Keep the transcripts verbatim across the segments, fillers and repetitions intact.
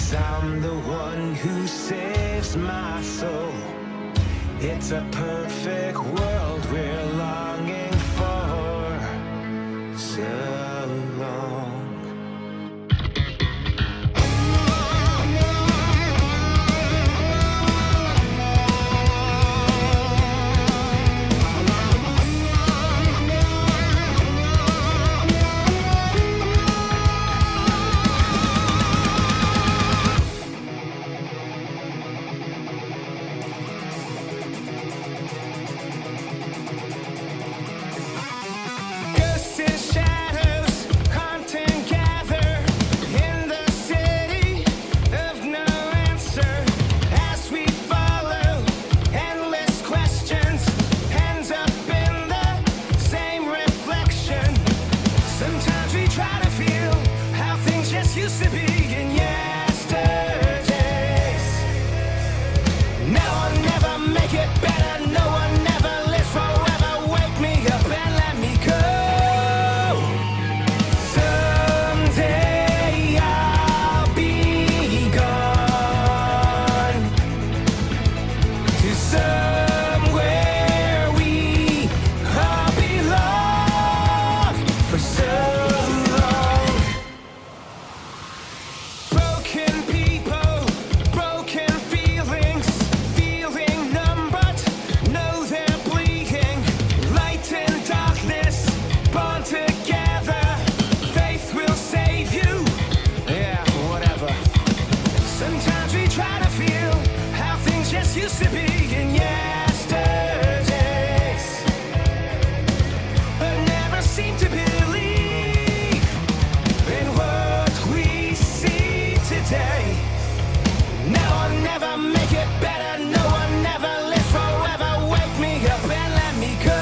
I'm the one who saves my soul. It's a perfect world we're longing for so long. Used to be in yesterdays. Now I'll never make it better. No one never lives forever. Wake me up and let me go. Someday I'll be gone to somewhere we all belong for so used to be in yesterdays, but never seem to believe in what we see today. Now I'll never make it better. No one never lives forever. Wake me up and let me go.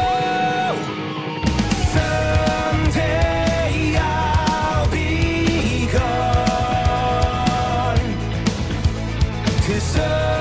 Someday I'll be gone to some